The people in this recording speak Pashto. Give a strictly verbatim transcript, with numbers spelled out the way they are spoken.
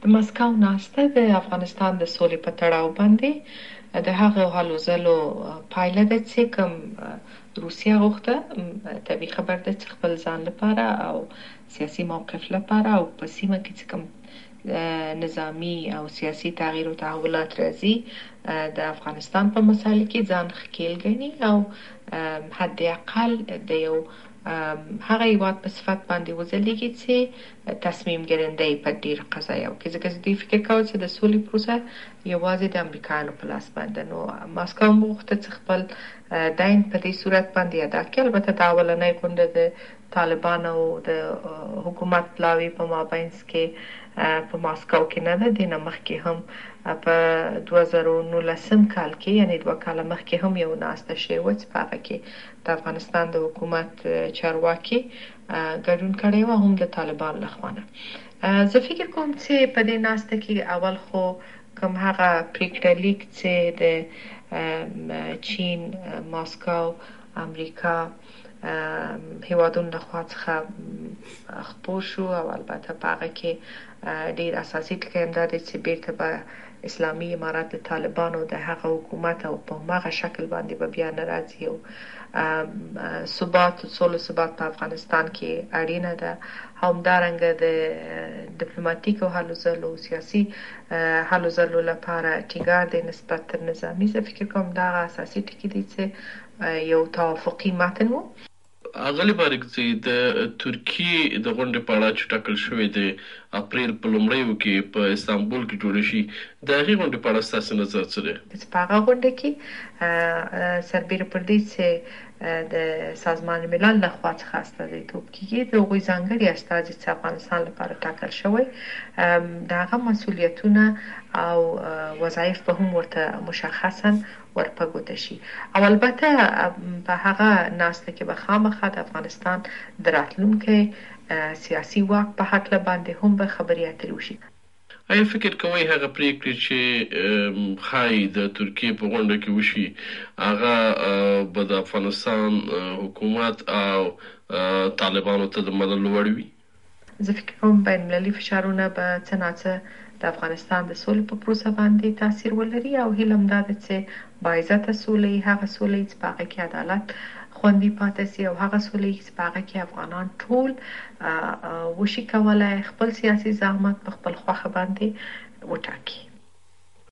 د مسکو ناسته د افغانستان د سولې په تړاو باندې د هغو هلو ځلو پایله ده چې کوم روسیه غوښته. طبیعي خبر ده چې خپل ځان لپاره او سیاسي موقف لپاره او په سیمه کې چې کوم نظامی او سیاسي تغییر او تحولات راځي د افغانستان په مسایلو کې ځان ښکیل ګڼي او حد اقل د یو هغه هیواد په صفت باندې وځلیږي چې تصمیم ګیرنده په ډیر قضایاو کې. ځکه چې دوی فکر کاوه چې د سولې پروسه یوازې د امریکایانو په لاس باندې. نو ماسکو هم غوښته چې خپل دین په دې صورت باندې ادا کړي. البته دا اولنۍ غونډه د طالبانو او د حکومت پلاوي په مابینځ کې په ماسکو کې نه ده. دې نه مخکې هم په دوه زره نولسم کال کې یعنې دوه کاله مخکې هم یو ناسته شوې وه چې په هغه کې د افغانستان د حکومت چارواکي ګډون کړی و، هم د طالبانو لخوا نه. زه فکر کوم چې په دې ناسته کې اول خو کوم هغه پریکړه لیک چې د چین، ماسکو، امریکا هیوادونو لخوا څخه خپور شو او البته په هغه کې ډیر اساسي ټکی هم دا دی چې بیرته به اسلامي امارت د طالبانو د هغه حکومت او په هماغه شکل باندې به بیا نه راځي او ثبات سولو ثبات په افغانستان کې اړینه ده. همدارنګه د ډیپلوماټیکو هلو ځلو سیاسي هلو ځلو لپاره ټینګار دی نسبت تر نظامي. زه فکر کوم دا اساسي ټکي دي چې یو توافقي متن و. اغلی بارک چې د ترکیې د غونډې په اړه چې ټاکل شوې د اپریل په لومړیو کې په استانبول کې جوړه شي، د هغې غونډې په اړه ستاسو نظر څه دی؟ په هغه غونډه کې سربیره پر دې چې د سازمان ملل لخوا څخه استازیتوب کیږي، د هغوی ځانګړي استازي چې افغانستان لپاره ټاکل شوی د هغه مسؤلیتونه او وظایف به هم ورته مشخصا ورپه ګوته شي. او البته په هغه ناسته کې به خامخا د افغانستان د راتلونکي سیاسي واک په هکله باندې هم به خبرې اترې وشي. آیا فکر کوئ هغه پریکړې چې ښایي د ترکیې په غونډه کې وشي هغه به د افغانستان حکومت او طالبانو ته د منلو وړ وي؟ زه فکر کوم بین المللي فشارونه به څه ناڅه د افغانستان د سولې په پروسه باندې تاثیر ولري او هیله هم دا ده چې باعزته سولې، هغه سولې چې په هغه کې عدالت خوندي پاتې سي او هغه سولې چې په هغه کې افغانان ټول وشي کولی خپل سیاسي زعامت په خپل خوښه باندې وټاکي.